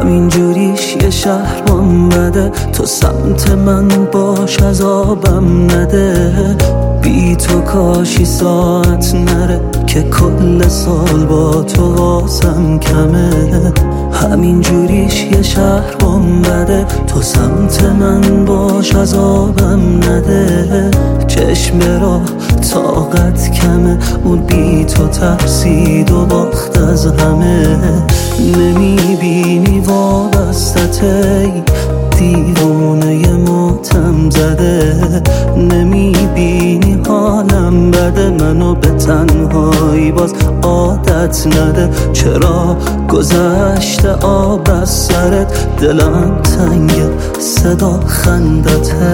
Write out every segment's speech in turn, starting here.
همین جوریش یه شهرم بده، تو سمت من باش عذابم نده. بی تو کاشی ساعت نره که کل سال با تو واسم کمه. همین جوریش یه شهرم بده، تو سمت من باش عذابم نده. چشم را طاقت کمه، اون بی تو ترسید و باخت از همه. نمیبینی وابستته دیوونه ماتم زده، نمیبینی حالم بده، منو به تنهایی باز عادت نده. چرا گذشته آب از سرت، دلم تنگه صدا خندته.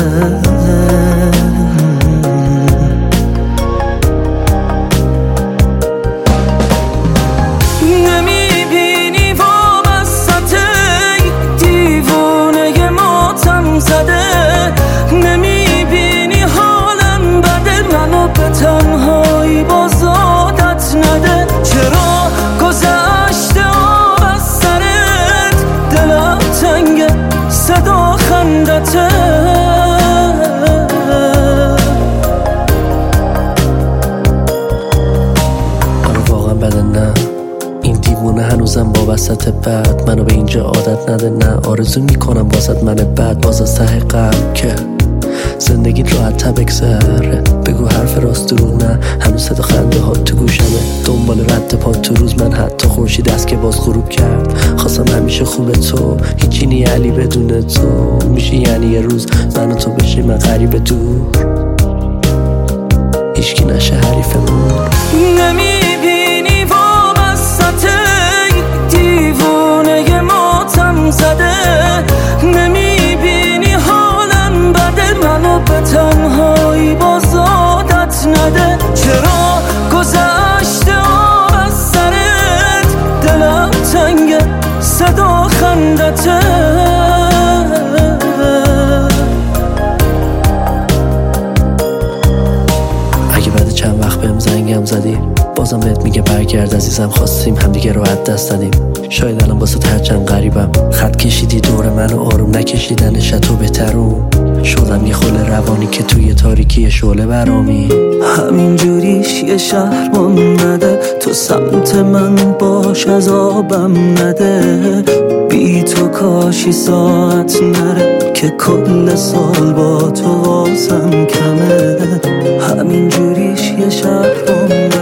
نمیبینی حالم بده، منو به تنهایی باز عادت نده. چرا گذشته آب از سرت، دلم تنگه صدا خندته. آره واقعا بده، نه این دیوونه هنوزم وابستت بعد منو به اینجا عادت نده. نه آرزو میکنم واسط من بعد باز از ته قلب که زندگی راحت تا بگذره. بگو حرف راست دروغ نه، هنوز صدا خنده ها تو گوشمه. دنبال رد پا تو روز من، حتی خورشید است که باز غروب کرد. خواستم همیشه خوبه تو، هیچی نی علی بدون تو. میشه یعنی یه روز من و تو بشیم غریب دور، هیچکی نشه حریفمون. نمیبینی وابسته دیوونه ماتم زده، نمیبینی حالم بده، منو به تنهایی باز عادت نده. چرا گذشته آب از سرت، دلم تنگه صدا خندته. اگه بعد چند وقت بهم زنگم زدی بازم بهت میگه برگرد عزیزم. خواستیم همدیگه رو از دست دادیم، شاید الان واسه هرچند غریبم. خط کشیدی دور منو آروم نکشیدن شتو بهترون شدم. یه خل روانی که توی تاریکی شعله برامی. همین جوریش یه شهرم نده، تو سمت من باش عذابم نده. بی تو کاشی ساعت نره که کل سال با تو واسم کمه. همین جوریش یه شهرم